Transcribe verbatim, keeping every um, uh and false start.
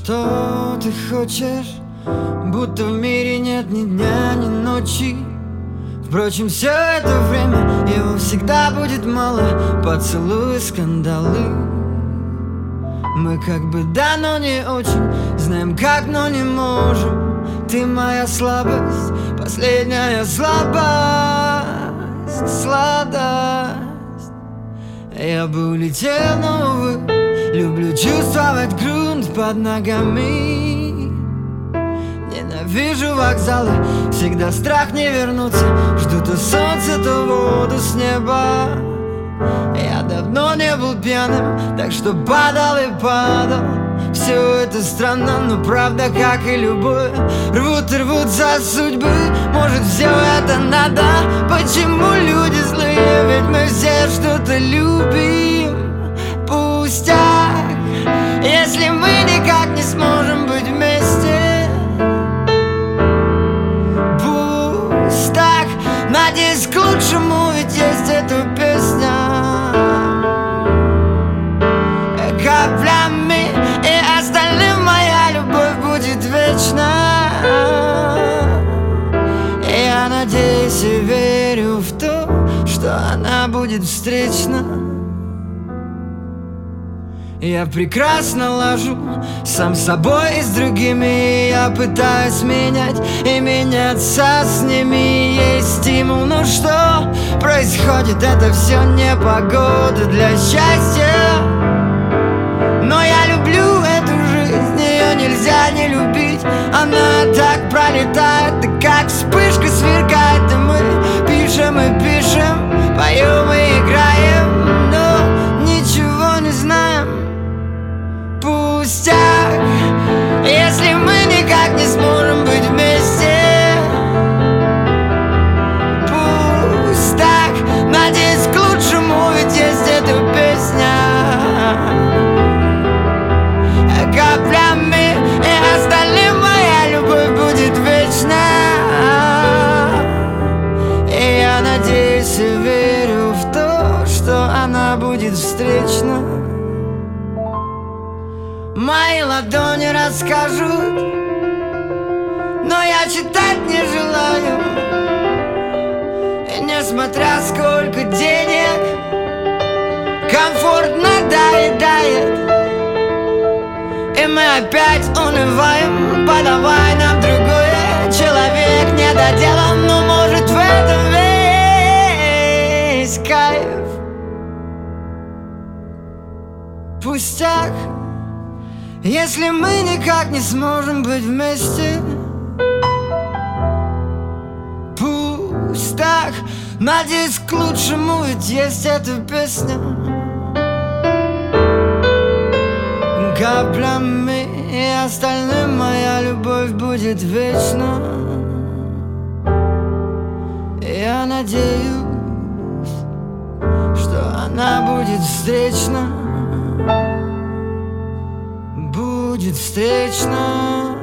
Что ты хочешь? Будто в мире нет ни дня, ни ночи. Впрочем, все это время его всегда будет мало. Поцелуи, скандалы. Мы как бы да, но не очень. Знаем как, но не можем. Ты моя слабость, последняя слабость, сладость. Я бы улетел, но, увы, люблю чувствовать грунт под ногами. Ненавижу вокзалы, всегда страх не вернуться. Жду то солнце, то воду с неба. Я давно не был пьяным, так что падал и падал. Все это странно, но правда, как и любое. Рвут и рвутся судьбы, может все это надо. Почему люди злые, ведь мы все что-то любим. Пустяк, если мы никак не сможем быть вместе. Пустяк, надеюсь к лучшему, ведь есть эта песня. Каплями и остальным моя любовь будет вечна. Я надеюсь и верю в то, что она будет встречна. Я прекрасно ложу сам собой и с другими. Я пытаюсь менять и меняться с ними. Есть стимул, но что происходит? Это все не погода для счастья. Но я люблю эту жизнь, ее нельзя не любить. Она так пролетает, и как вспышка сверкает. И мы пишем и пишем, поем и играем, но ничего не знаем. Пустяк, если мы никак не сможем быть вместе. Пустяк, надеюсь к лучшему, ведь есть эта песня. Каплями и остальным моя любовь будет вечна. И я надеюсь и верю в то, что она будет встречна. Мои ладони расскажут, но я читать не желаю. И несмотря сколько денег, комфорт надоедает. И мы опять унываем, подавай нам другое. Человек недоделан, но может в этом весь кайф. Пустяк, если мы никак не сможем быть вместе. Пустяк, надеюсь к лучшему, ведь есть эта песня. Каплями и остальным моя любовь будет вечна. Я надеюсь, что она будет встречна. Будет встречна.